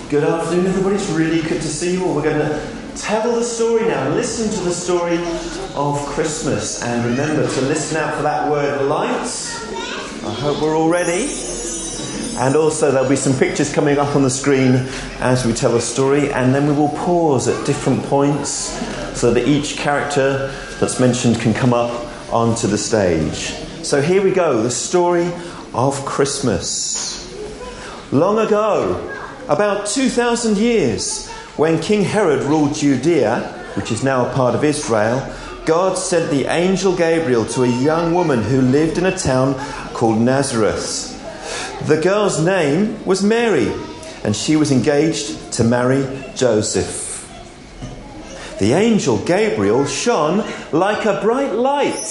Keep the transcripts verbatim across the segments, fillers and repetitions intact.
Good afternoon, everybody. It's really good to see you all. We're going to tell the story now. Listen to the story of Christmas. And remember to listen out for that word light. I hope we're all ready. And also there'll be some pictures coming up on the screen as we tell the story. And then we will pause at different points so that each character that's mentioned can come up onto the stage. So here we go. The story of Christmas. Long ago, about two thousand years, when King Herod ruled Judea, which is now a part of Israel, God sent the angel Gabriel to a young woman who lived in a town called Nazareth. The girl's name was Mary, and she was engaged to marry Joseph. The angel Gabriel shone like a bright light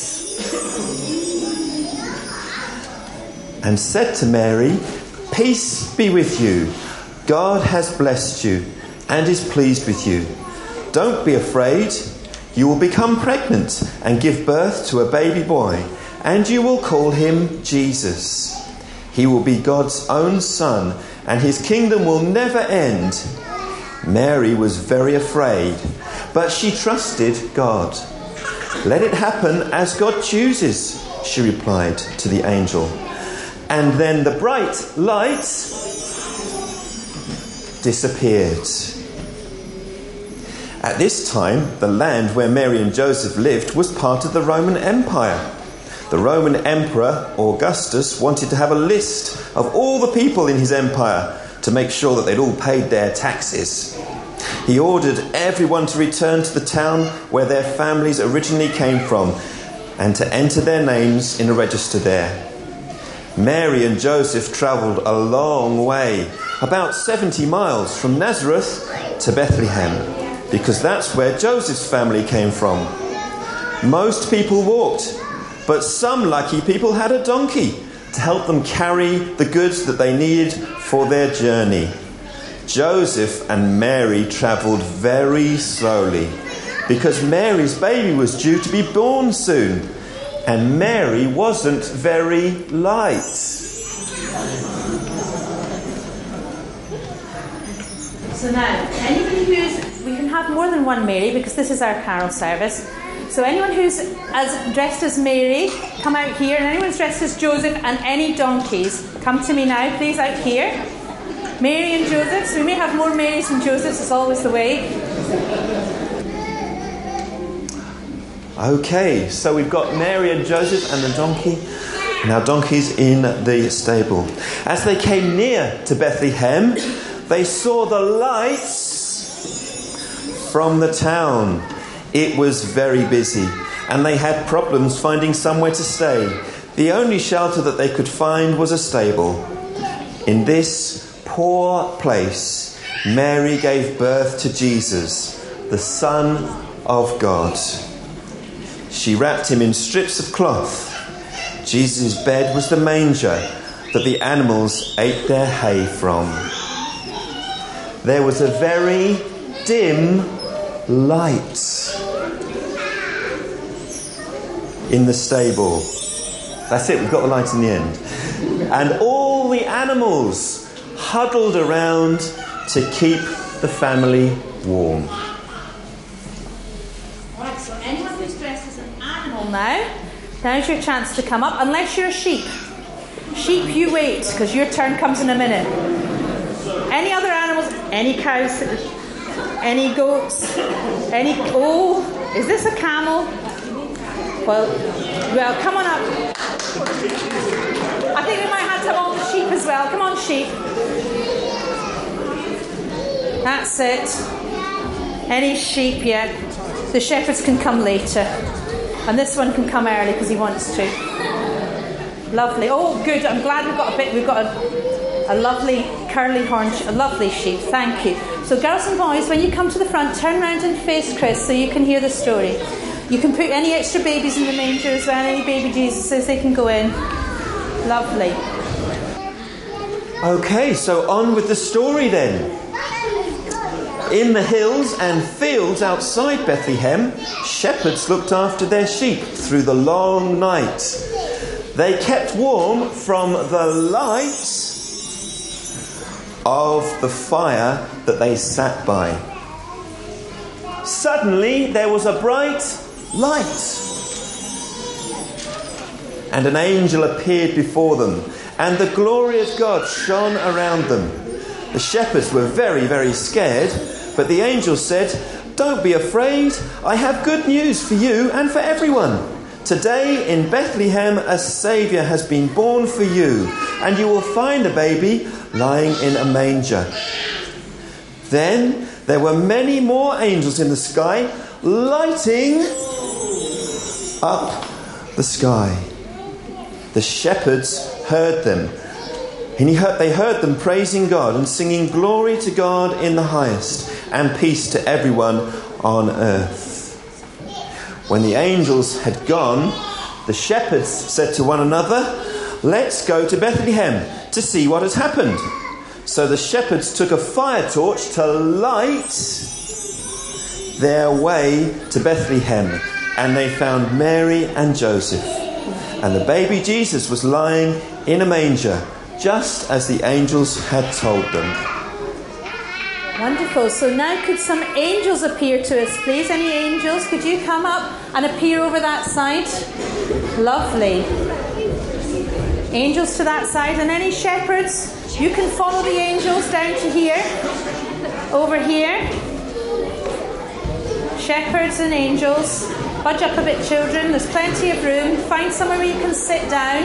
and said to Mary, "Peace be with you. God has blessed you and is pleased with you. Don't be afraid. You will become pregnant and give birth to a baby boy, and you will call him Jesus. He will be God's own son, and his kingdom will never end." Mary was very afraid, but she trusted God. "Let it happen as God chooses," she replied to the angel. And then the bright light disappeared. At this time, the land where Mary and Joseph lived was part of the Roman Empire. The Roman Emperor Augustus wanted to have a list of all the people in his empire to make sure that they'd all paid their taxes. He ordered everyone to return to the town where their families originally came from and to enter their names in a register there. Mary and Joseph travelled a long way, about seventy miles from Nazareth to Bethlehem, because that's where Joseph's family came from. Most people walked, but some lucky people had a donkey to help them carry the goods that they needed for their journey. Joseph and Mary travelled very slowly, because Mary's baby was due to be born soon, and Mary wasn't very light. So now, anybody who's, we can have more than one Mary because this is our carol service. So anyone who's as dressed as Mary, come out here. And anyone who's dressed as Joseph and any donkeys, come to me now, please, out here. Mary and Joseph. So we may have more Marys than Josephs, it's always the way. Okay, so we've got Mary and Joseph and the donkey. Now donkeys in the stable. As they came near to Bethlehem, they saw the lights from the town. It was very busy, and they had problems finding somewhere to stay. The only shelter that they could find was a stable. In this poor place, Mary gave birth to Jesus, the Son of God. She wrapped him in strips of cloth. Jesus' bed was the manger that the animals ate their hay from. There was a very dim light in the stable. That's it, we've got the light in the end. And all the animals huddled around to keep the family warm. Right, so anyone who's dressed as an animal now, now's your chance to come up, unless you're a sheep. Sheep, you wait, because your turn comes in a minute. Any other animals, any cows, any goats, any... Oh, is this a camel? Well, well, come on up. I think we might have to have all the sheep as well. Come on, sheep. That's it. Any sheep yet? The shepherds can come later. And this one can come early because he wants to. Lovely. Oh, good. I'm glad we've got a bit. We've got a, a lovely curly horn, a lovely sheep. Thank you. So, girls and boys, when you come to the front, turn round and face Chris so you can hear the story. You can put any extra babies in the manger as well. Any baby Jesuses, they can go in. Lovely. Okay, so on with the story then. In the hills and fields outside Bethlehem, shepherds looked after their sheep through the long night. They kept warm from the light of the fire that they sat by. Suddenly there was a bright light, and an angel appeared before them, and the glory of God shone around them. The shepherds were very, very scared, but the angel said, "Don't be afraid. I have good news for you and for everyone. Today in Bethlehem a Saviour has been born for you, and you will find a baby lying in a manger." Then there were many more angels in the sky, lighting up the sky. The shepherds heard them, and he heard, they heard them praising God and singing, "Glory to God in the highest, and peace to everyone on earth." When the angels had gone, the shepherds said to one another, "Let's go to Bethlehem to see what has happened." So the shepherds took a fire torch to light their way to Bethlehem, and they found Mary and Joseph. And the baby Jesus was lying in a manger, just as the angels had told them. Wonderful. So now could some angels appear to us, please? Any angels? Could you come up and appear over that side? Lovely. Angels to that side. And any shepherds? You can follow the angels down to here. Over here. Shepherds and angels. Budge up a bit, children. There's plenty of room. Find somewhere where you can sit down.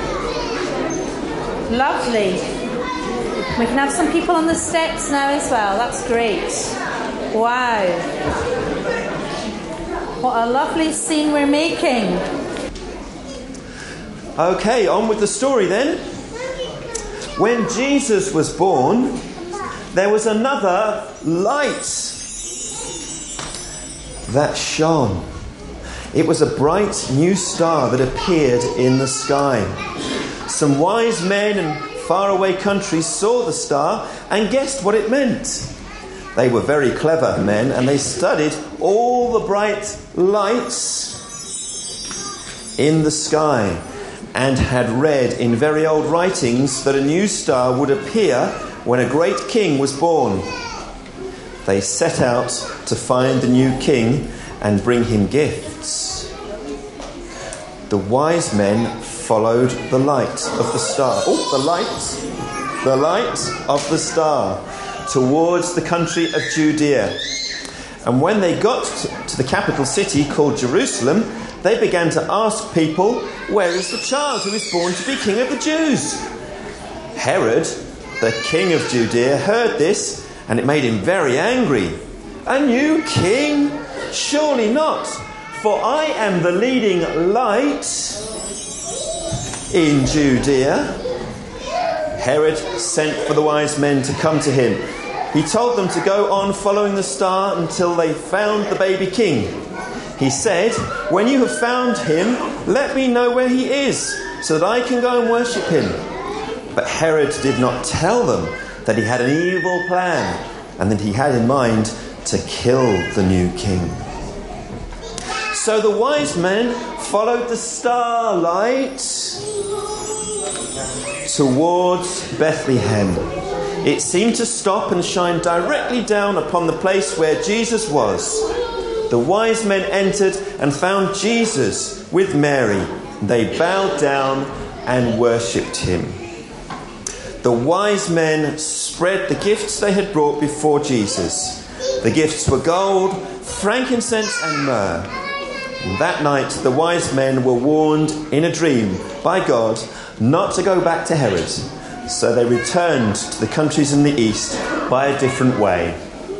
Lovely. We can have some people on the steps now as well. That's great. Wow. What a lovely scene we're making. Okay, on with the story then. When Jesus was born, there was another light that shone. It was a bright new star that appeared in the sky. Some wise men in faraway countries saw the star and guessed what it meant. They were very clever men, and they studied all the bright lights in the sky and had read in very old writings that a new star would appear when a great king was born. They set out to find the new king and bring him gifts. The wise men followed the light of the star. Oh, the light, the light of the star towards the country of Judea. And when they got to the capital city called Jerusalem, they began to ask people, "Where is the child who is born to be king of the Jews?" Herod, the king of Judea, heard this, and it made him very angry. "A new king? Surely not, for I am the leading light in Judea." Herod sent for the wise men to come to him. He told them to go on following the star until they found the baby king. He said, "When you have found him, let me know where he is, so that I can go and worship him." But Herod did not tell them that he had an evil plan and that he had in mind to kill the new king. So the wise men followed the starlight towards Bethlehem. It seemed to stop and shine directly down upon the place where Jesus was. The wise men entered and found Jesus with Mary. They bowed down and worshipped him. The wise men spread the gifts they had brought before Jesus. The gifts were gold, frankincense and myrrh. And that night the wise men were warned in a dream by God not to go back to Herod. So they returned to the countries in the east by a different way.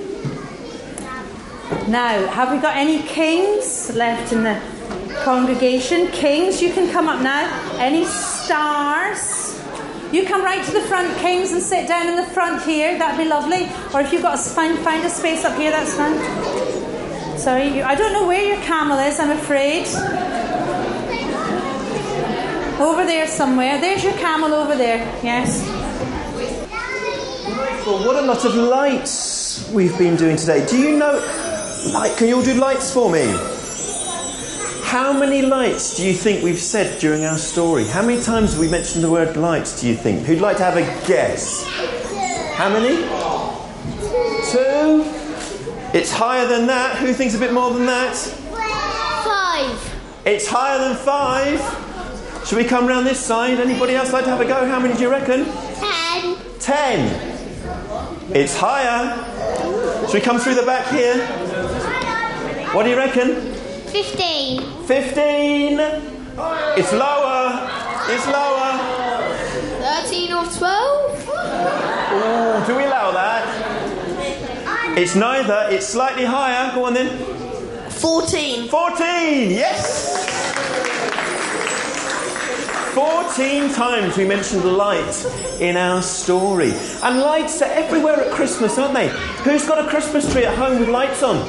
Now, have we got any kings left in the congregation? Kings, you can come up now. Any stars? You come right to the front, kings, and sit down in the front here. That'd be lovely. Or if you've got to find, find a space up here, that's fine. Sorry, you, I don't know where your camel is, I'm afraid. Over there somewhere. There's your camel over there. Yes. Well, what a lot of lights we've been doing today. Do you know... Light, can you all do lights for me? How many lights do you think we've said during our story? How many times have we mentioned the word lights, do you think? Who'd like to have a guess? How many? Two. It's higher than that. Who thinks a bit more than that? Five. It's higher than five. Should we come round this side? Anybody else like to have a go? How many do you reckon? Ten. Ten. It's higher. Should we come through the back here? What do you reckon? Fifteen. Fifteen. It's lower. It's lower. Thirteen or twelve? Ooh, do we allow that? It's neither. It's slightly higher. Go on then. Fourteen. Fourteen. Yes. Fourteen times we mentioned light in our story. And lights are everywhere at Christmas, aren't they? Who's got a Christmas tree at home with lights on?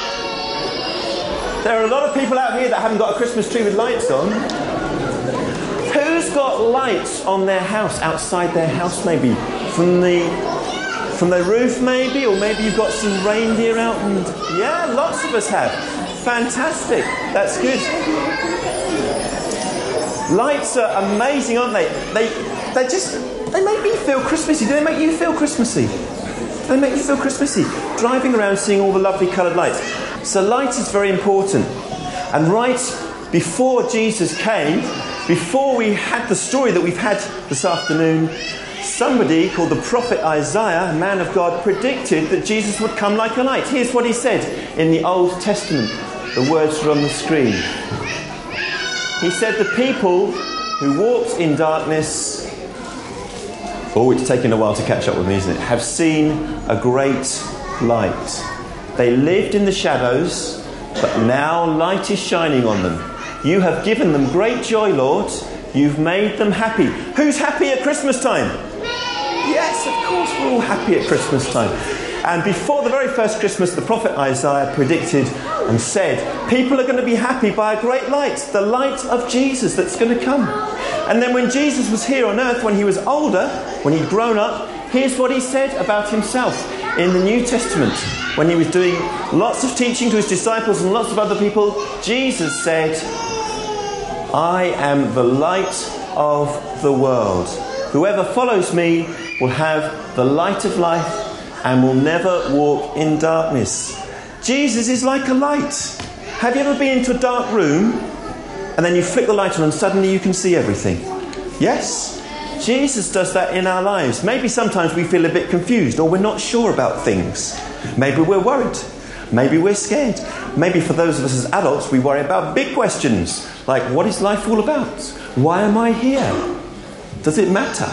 There are a lot of people out here that haven't got a Christmas tree with lights on. Who's got lights on their house, outside their house maybe? From the from the roof maybe? Or maybe you've got some reindeer out and... Yeah, lots of us have. Fantastic. That's good. Lights are amazing, aren't they? They they just, they make me feel Christmassy. Do they make you feel Christmassy? They make you feel Christmassy. Driving around seeing all the lovely coloured lights. So light is very important. And right before Jesus came, before we had the story that we've had this afternoon, somebody called the prophet Isaiah, a man of God, predicted that Jesus would come like a light. Here's what he said in the Old Testament. The words are on the screen. He said, the people who walked in darkness, oh, it's taken a while to catch up with me, isn't it? Have seen a great light. They lived in the shadows, but now light is shining on them. You have given them great joy, Lord. You've made them happy. Who's happy at Christmas time? Yes, of course, we're all happy at Christmas time. And before the very first Christmas, the prophet Isaiah predicted and said, people are going to be happy by a great light, the light of Jesus that's going to come. And then when Jesus was here on earth, when he was older, when he'd grown up, here's what he said about himself in the New Testament. When he was doing lots of teaching to his disciples and lots of other people, Jesus said, I am the light of the world. Whoever follows me will have the light of life and will never walk in darkness. Jesus is like a light. Have you ever been into a dark room and then you flick the light on and suddenly you can see everything? Yes? Jesus does that in our lives. Maybe sometimes we feel a bit confused or we're not sure about things. Maybe we're worried. Maybe we're scared. Maybe for those of us as adults, we worry about big questions like, what is life all about? Why am I here? Does it matter?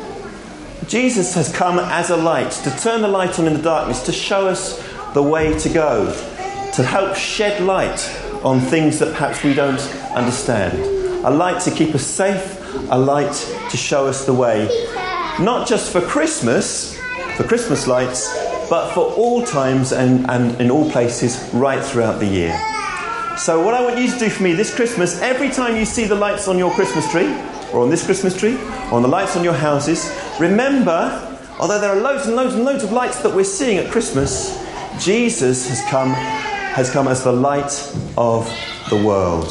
Jesus has come as a light to turn the light on in the darkness, to show us the way to go, to help shed light on things that perhaps we don't understand. A light to keep us safe, a light to show us the way. Not just for Christmas, for Christmas lights, but for all times and, and in all places right throughout the year. So what I want you to do for me this Christmas, every time you see the lights on your Christmas tree, or on this Christmas tree, or on the lights on your houses, remember, although there are loads and loads and loads of lights that we're seeing at Christmas, Jesus has come, has come as the light of the world.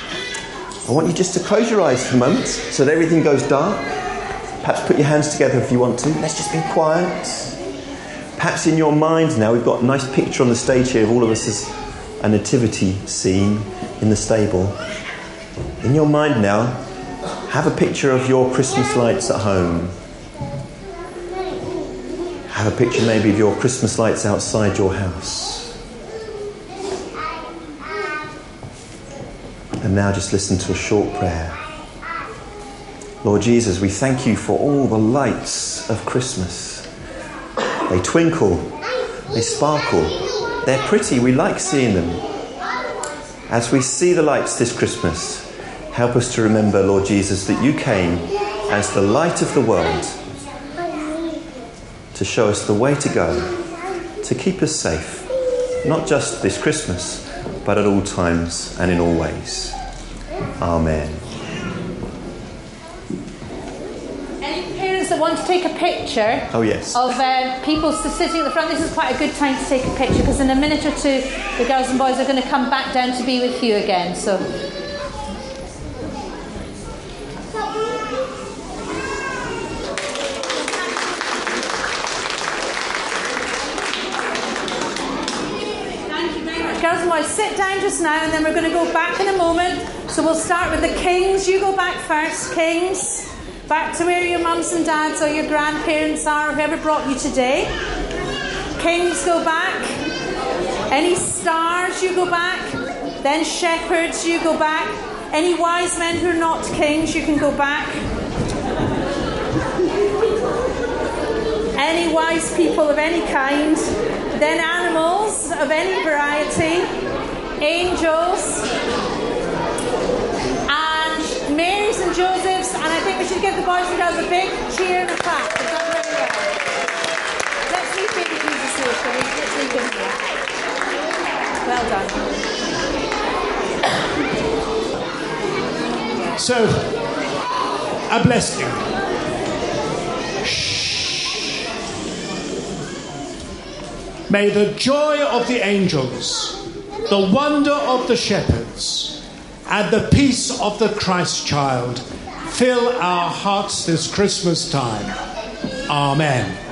I want you just to close your eyes for a moment so that everything goes dark. Perhaps put your hands together if you want to. Let's just be quiet. Perhaps in your mind now, we've got a nice picture on the stage here of all of us as a nativity scene in the stable. In your mind now, have a picture of your Christmas lights at home. Have a picture maybe of your Christmas lights outside your house. And now just listen to a short prayer. Lord Jesus, we thank you for all the lights of Christmas. They twinkle, they sparkle, they're pretty, we like seeing them. As we see the lights this Christmas, help us to remember, Lord Jesus, that you came as the light of the world to show us the way to go, to keep us safe, not just this Christmas, but at all times and in all ways. Amen. Any parents that want to take a picture oh, yes. of uh, people sitting at the front, this is quite a good time to take a picture, because in a minute or two the girls and boys are going to come back down to be with you again. So down just now, and then we're going to go back in a moment. So we'll start with the kings. You go back first, kings. Back to where your mums and dads or your grandparents are, or whoever brought you today. Kings, go back. Any stars, you go back. Then shepherds, you go back. Any wise men who are not kings, you can go back. Any wise people of any kind. Then animals of any variety. Angels. And Marys and Josephs. And I think we should give the boys and girls a big cheer and a clap. They've done really well. Let's leave baby Jesus here, shall we? Let's leave him here. Well done. So, a blessing. May the joy of the angels, the wonder of the shepherds, and the peace of the Christ child fill our hearts this Christmas time. Amen.